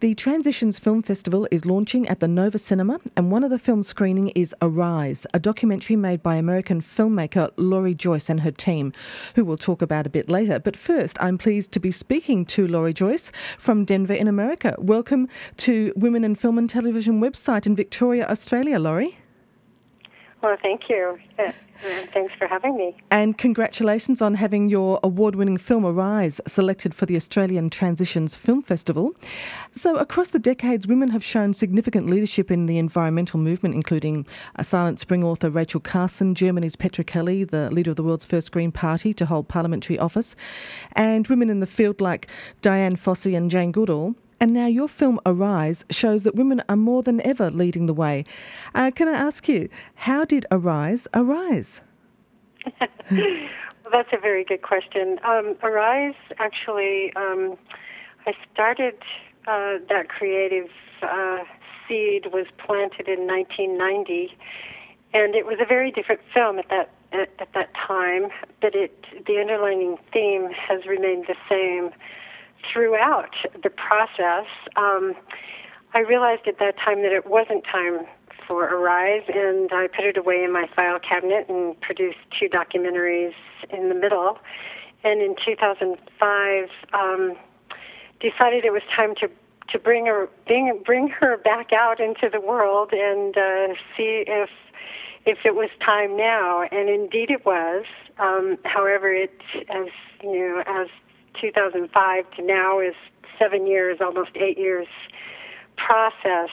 The Transitions Film Festival is launching at the Nova Cinema, and one of the film screening is Arise, a documentary made by American filmmaker Laurie Joyce and her team, who we'll talk about a bit later. But first, I'm pleased to be speaking to Laurie Joyce from Denver in America. Welcome to Women in Film and Television website in Victoria, Australia, Laurie. Well, thank you. Thanks for having me. And congratulations on having your award-winning film Arise selected for the Australian Transitions Film Festival. So across the decades, women have shown significant leadership in the environmental movement, including Silent Spring author Rachel Carson, Germany's Petra Kelly, the leader of the world's first Green Party to hold parliamentary office, and women in the field like Diane Fossey and Jane Goodall. And now your film Arise shows that women are more than ever leading the way. Can I ask you, how did Arise arise? Well, that's a very good question. Arise, actually, I started that creative seed was planted in 1990, and it was a very different film at that time, but the underlying theme has remained the same throughout the process. I realized at that time that it wasn't time for Arise, and I put it away in my file cabinet and produced 2 documentaries in the middle. And in 2005, decided it was time to bring her back out into the world and see if it was time now. And indeed it was. However, as 2005 to now is 7 years, almost 8 years process.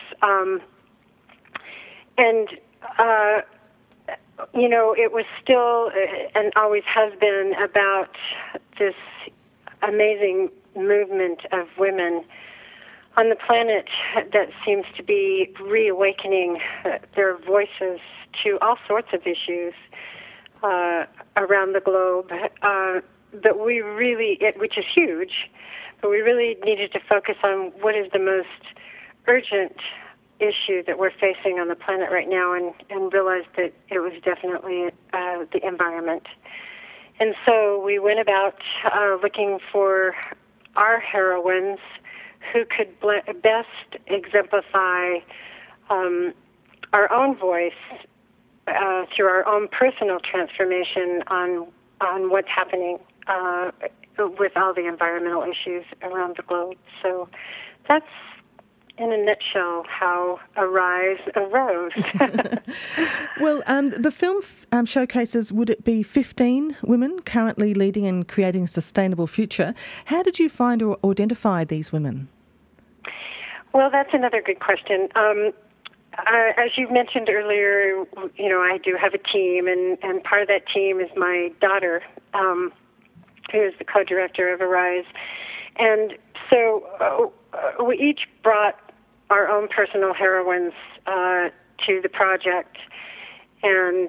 It was still and always has been about this amazing movement of women on the planet that seems to be reawakening their voices to all sorts of issues around the globe. But which is huge, but we really needed to focus on what is the most urgent issue that we're facing on the planet right now, and realized that it was definitely the environment. And so we went about looking for our heroines who could best exemplify our own voice through our own personal transformation on what's happening with all the environmental issues around the globe. So that's, in a nutshell, how Arise arose. Well, the film showcases, would it be 15 women currently leading and creating a sustainable future? How did you find or identify these women? Well, that's another good question. As you mentioned earlier, I do have a team, and part of that team is my daughter, who is the co-director of Arise. And so we each brought our own personal heroines to the project, and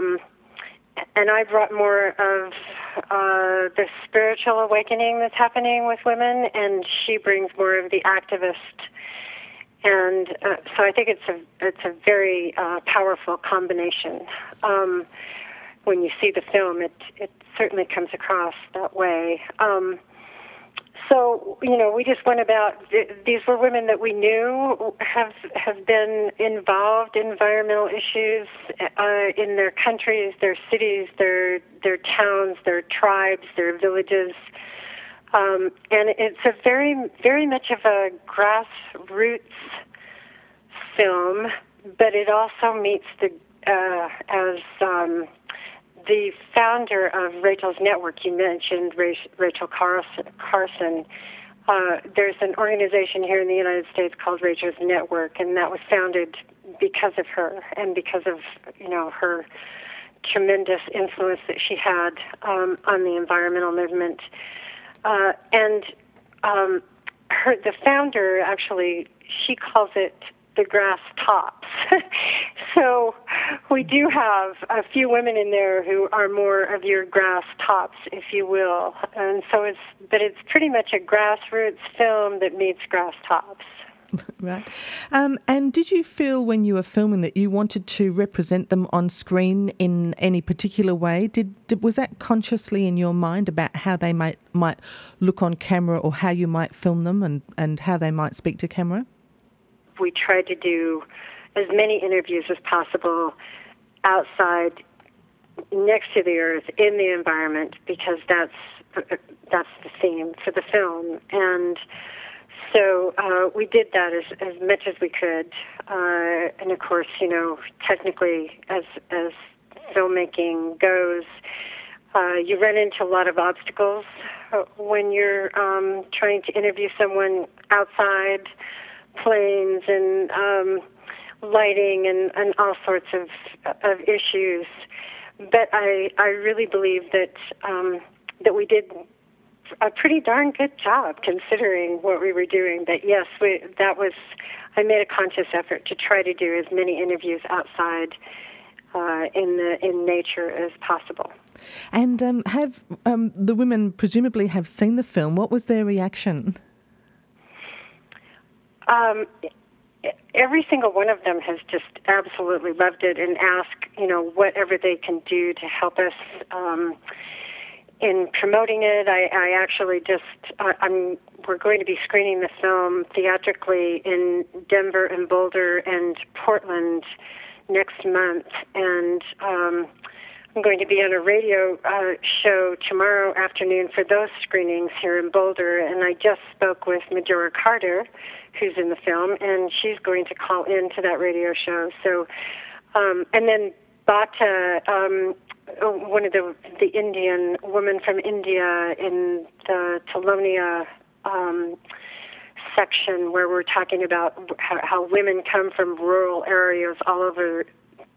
I brought more of the spiritual awakening that's happening with women, and she brings more of the activist. And so I think it's a very powerful combination. When you see the film, it certainly comes across that way. So we just went about. These were women that we knew have been involved in environmental issues in their countries, their cities, their towns, their tribes, their villages. And it's a very, very much of a grassroots film, but it also meets as the founder of Rachel's Network. You mentioned Rachel Carson. There's an organization here in the United States called Rachel's Network, and that was founded because of her and because of her tremendous influence that she had on the environmental movement. The founder, actually, she calls it the grass tops. So we do have a few women in there who are more of your grass tops, if you will. And so it's pretty much a grassroots film that meets grass tops. Right. And did you feel when you were filming that you wanted to represent them on screen in any particular way? Was that consciously in your mind about how they might look on camera, or how you might film them and how they might speak to camera? We tried to do as many interviews as possible outside, next to the earth, in the environment, because that's the theme for the film. And so we did that as much as we could. And of course, technically, as filmmaking goes, you run into a lot of obstacles when you're trying to interview someone outside, planes and lighting and all sorts of issues. But I really believe that we did a pretty darn good job considering what we were doing. That yes, I made a conscious effort to try to do as many interviews outside in nature as possible. And have the women presumably have seen the film? What was their reaction? Every single one of them has just absolutely loved it and asked, whatever they can do to help us in promoting it. I actually we're going to be screening the film theatrically in Denver and Boulder and Portland next month, and I'm going to be on a radio show tomorrow afternoon for those screenings here in Boulder, and I just spoke with Majora Carter, who's in the film, and she's going to call in to that radio show. So, and then Bata, one of the Indian woman from India in the Talonia section, where we're talking about how women come from rural areas all over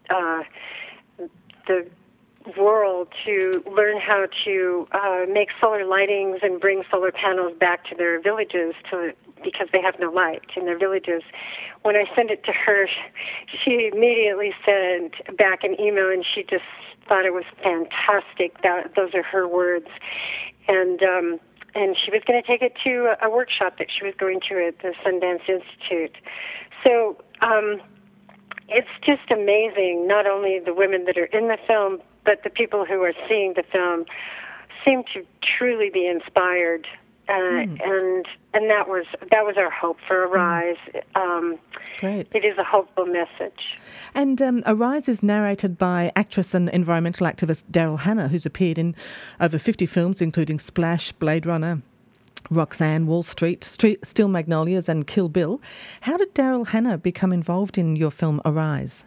the world to learn how to make solar lightings and bring solar panels back to their villages because they have no light in their villages. When I sent it to her, she immediately sent back an email, and she just thought it was fantastic. Those are her words. And she was going to take it to a workshop that she was going to at the Sundance Institute. So it's just amazing, not only the women that are in the film, but the people who are seeing the film seem to truly be inspired, and that was our hope for Arise. Great. It is a hopeful message. And Arise is narrated by actress and environmental activist Daryl Hannah, who's appeared in over 50 films, including Splash, Blade Runner, Roxanne, Wall Street, Steel Magnolias, and Kill Bill. How did Daryl Hannah become involved in your film Arise?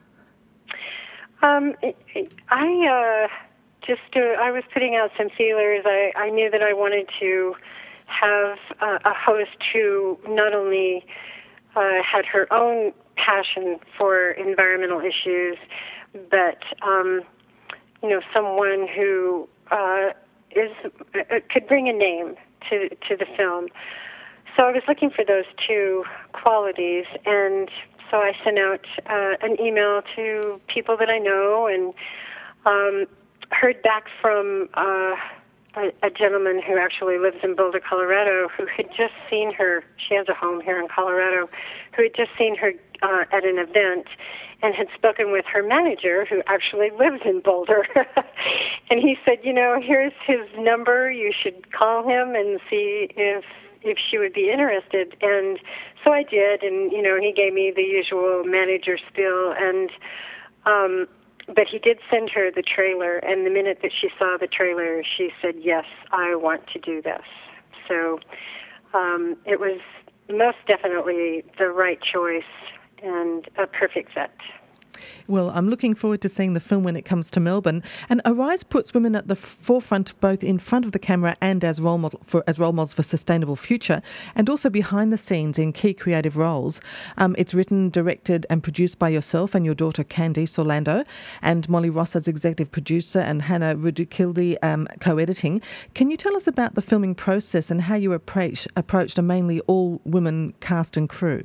I was putting out some feelers. I knew that I wanted to have a host who not only had her own passion for environmental issues, but someone who could bring a name to the film. So I was looking for those two qualities, and so I sent out an email to people that I know, and heard back from a gentleman who actually lives in Boulder, Colorado, who had just seen her. She has a home here in Colorado, who had just seen her at an event and had spoken with her manager, who actually lives in Boulder. And he said, here's his number. You should call him and see if she would be interested. And so I did, and, he gave me the usual manager spiel, and but he did send her the trailer, and the minute that she saw the trailer, she said, yes, I want to do this. So it was most definitely the right choice and a perfect fit. Well, I'm looking forward to seeing the film when it comes to Melbourne. And Arise puts women at the forefront, both in front of the camera and as role models for sustainable future, and also behind the scenes in key creative roles. It's written, directed and produced by yourself and your daughter Candice Orlando, and Molly Ross as executive producer, and Hannah Rudukilde co-editing. Can you tell us about the filming process and how you approached a mainly all-women cast and crew?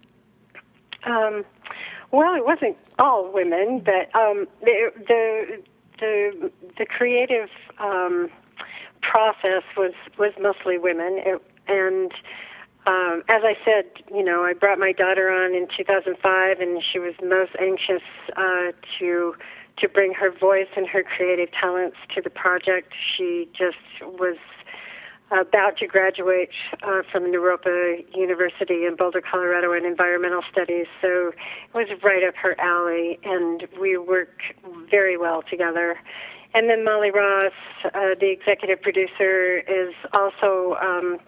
Well, it wasn't all women, but the creative process was mostly women, and as I said, I brought my daughter on in 2005, and she was most anxious to bring her voice and her creative talents to the project. She just was about to graduate from Naropa University in Boulder, Colorado, in environmental studies, so it was right up her alley, and we work very well together. And then Molly Ross, the executive producer, is also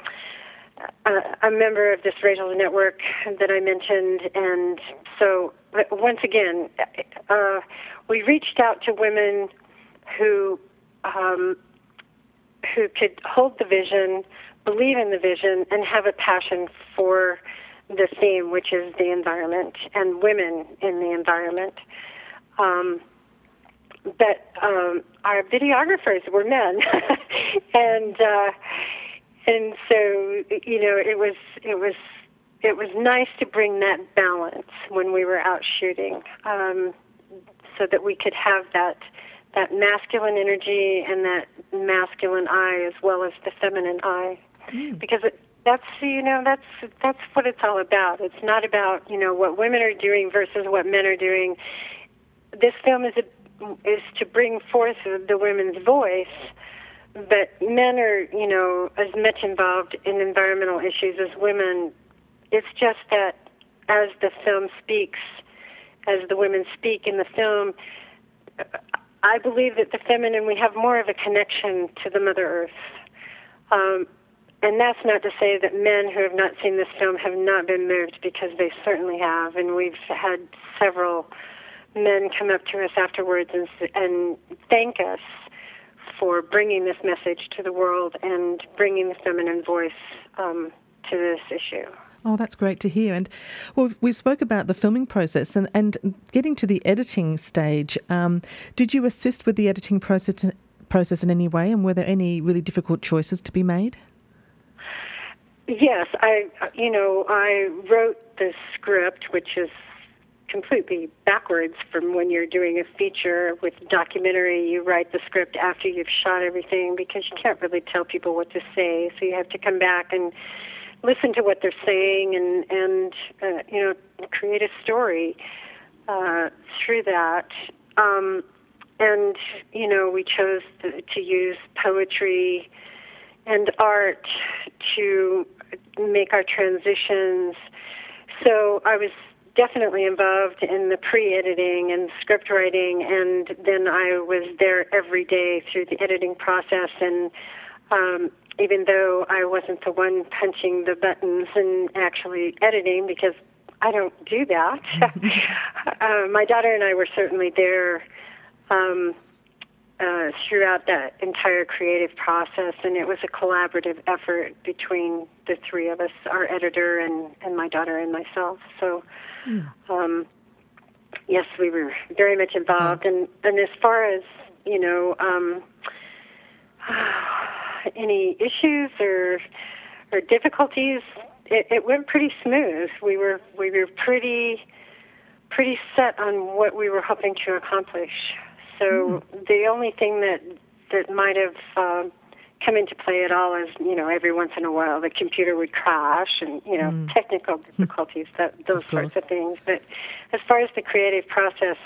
a member of this Racial Network that I mentioned, and so once again, we reached out to women who could hold the vision, believe in the vision, and have a passion for the theme, which is the environment and women in the environment. But our videographers were men, and so it was nice to bring that balance when we were out shooting, so that we could have that masculine energy and that masculine eye as well as the feminine eye, because that's what it's all about. It's not about what women are doing versus what men are doing. This film is to bring forth the women's voice, but men are as much involved in environmental issues as women. It's just that as the film speaks, as the women speak in the film, I believe that the feminine, we have more of a connection to the Mother Earth. And that's not to say that men who have not seen this film have not been moved, because they certainly have. And we've had several men come up to us afterwards and thank us for bringing this message to the world and bringing the feminine voice to this issue. Oh, that's great to hear. And well, we've spoke about the filming process and getting to the editing stage. Did you assist with the editing process in any way, and were there any really difficult choices to be made? Yes, I wrote the script, which is completely backwards from when you're doing a feature. With documentary, you write the script after you've shot everything, because you can't really tell people what to say, so you have to come back and listen to what they're saying and create a story through that. And we chose to use poetry and art to make our transitions. So I was definitely involved in the pre-editing and script writing, and then I was there every day through the editing process. And even though I wasn't the one punching the buttons and actually editing, because I don't do that, my daughter and I were certainly there throughout that entire creative process, and it was a collaborative effort between the three of us, our editor and my daughter and myself. So, yes, we were very much involved. And as far as, any issues or difficulties, it went pretty smooth. We were pretty set on what we were hoping to accomplish. So the only thing that might have come into play at all is, every once in a while the computer would crash and, technical difficulties, those sorts of things. But as far as the creative process,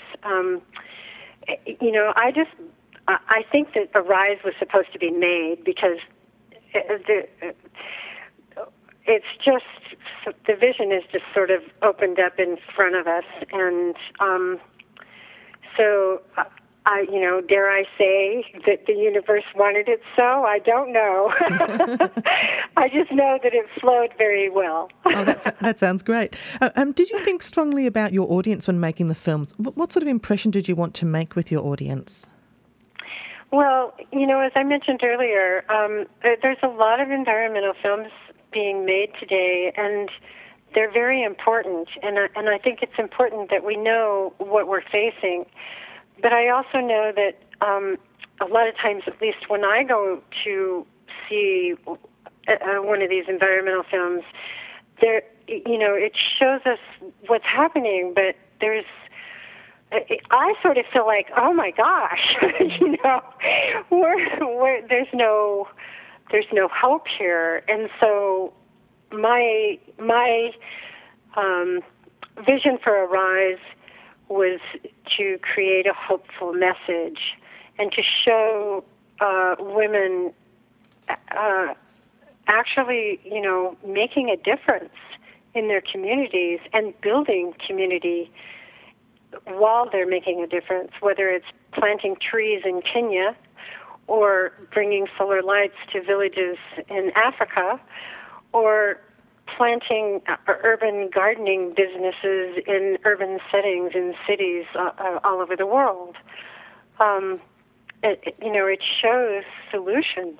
I think that Arise was supposed to be made, because it's just, the vision is just sort of opened up in front of us. And so dare I say that the universe wanted it so? I don't know. I just know that it flowed very well. Oh, that sounds great. Did you think strongly about your audience when making the films? What sort of impression did you want to make with your audience? Well, as I mentioned earlier, there's a lot of environmental films being made today, and they're very important. And I think it's important that we know what we're facing. But I also know that a lot of times, at least when I go to see one of these environmental films, it shows us what's happening, but I sort of feel like, oh my gosh, there's no hope here. And so my vision for Arise was to create a hopeful message and to show women actually, making a difference in their communities and building community while they're making a difference, whether it's planting trees in Kenya or bringing solar lights to villages in Africa, or planting urban gardening businesses in urban settings in cities all over the world. It shows solutions.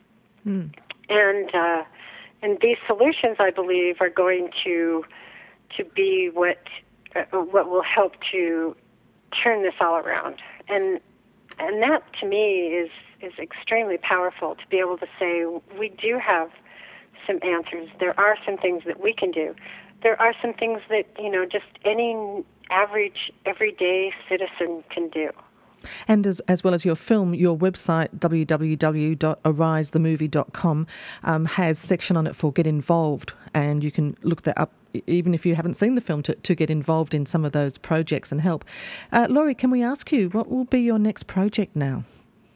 And these solutions, I believe, are going to be what will help to turn this all around. And that, to me, is extremely powerful, to be able to say we do have some answers. There are some things that we can do. There are some things that, just any average, everyday citizen can do. And as well as your film, your website, www.arisethemovie.com, has a section on it for Get Involved, and you can look that up even if you haven't seen the film to get involved in some of those projects and help. Laurie, can we ask you, what will be your next project now?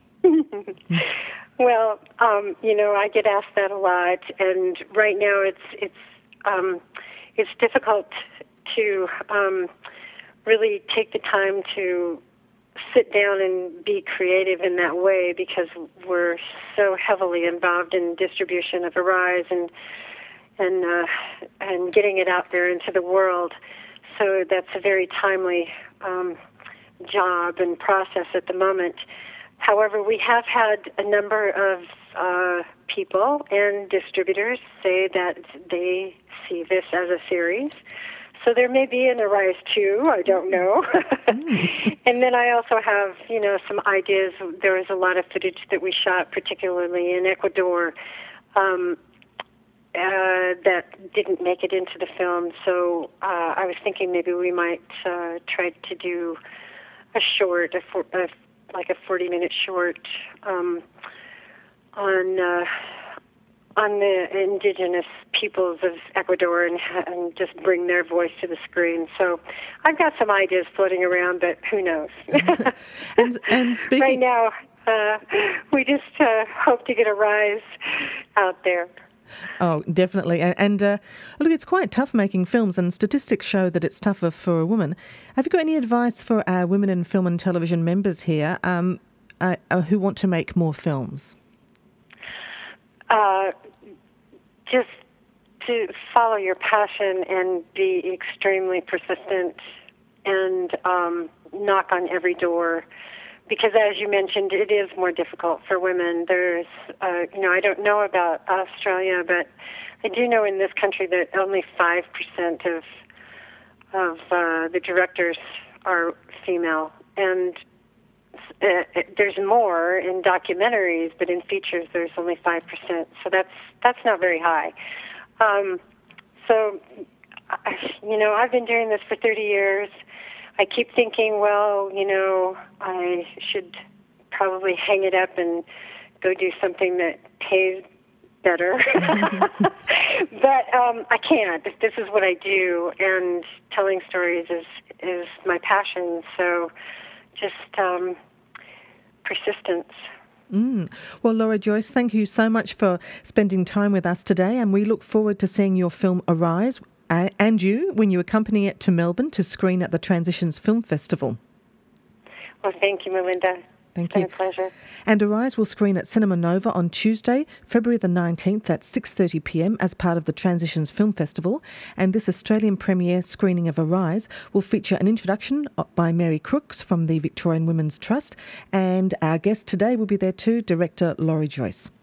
Well, I get asked that a lot, and right now it's difficult to really take the time to sit down and be creative in that way, because we're so heavily involved in distribution of Arise and getting it out there into the world. So that's a very timely job and process at the moment. However, we have had a number of people and distributors say that they see this as a series. So there may be an Arise 2, I don't know. And then I also have, some ideas. There was a lot of footage that we shot, particularly in Ecuador, that didn't make it into the film. So I was thinking maybe we might try to do a short, like a 40-minute short on the indigenous peoples of Ecuador and just bring their voice to the screen. So I've got some ideas floating around, but who knows? and speaking... Right now, we just hope to get Arise out there. Oh, definitely. And look, it's quite tough making films, and statistics show that it's tougher for a woman. Have you got any advice for our women in film and television members here who want to make more films? Just to follow your passion and be extremely persistent and knock on every door. Because as you mentioned, it is more difficult for women. There's, I don't know about Australia, but I do know in this country that only 5% of the directors are female. And there's more in documentaries, but in features there's only 5%. So that's not very high. So, I've been doing this for 30 years. I keep thinking, well, I should probably hang it up and go do something that pays better. But I can't. This is what I do, and telling stories is my passion. So just persistence. Well, Laura Joyce, thank you so much for spending time with us today, and we look forward to seeing your film Arise and you when you accompany it to Melbourne to screen at the Transitions Film Festival. Well, thank you, Melinda. Thank you. It's been a pleasure. And Arise will screen at Cinema Nova on Tuesday, February the 19th at 6:30pm as part of the Transitions Film Festival. And this Australian premiere screening of Arise will feature an introduction by Mary Crooks from the Victorian Women's Trust. And our guest today will be there too, director Laurie Joyce.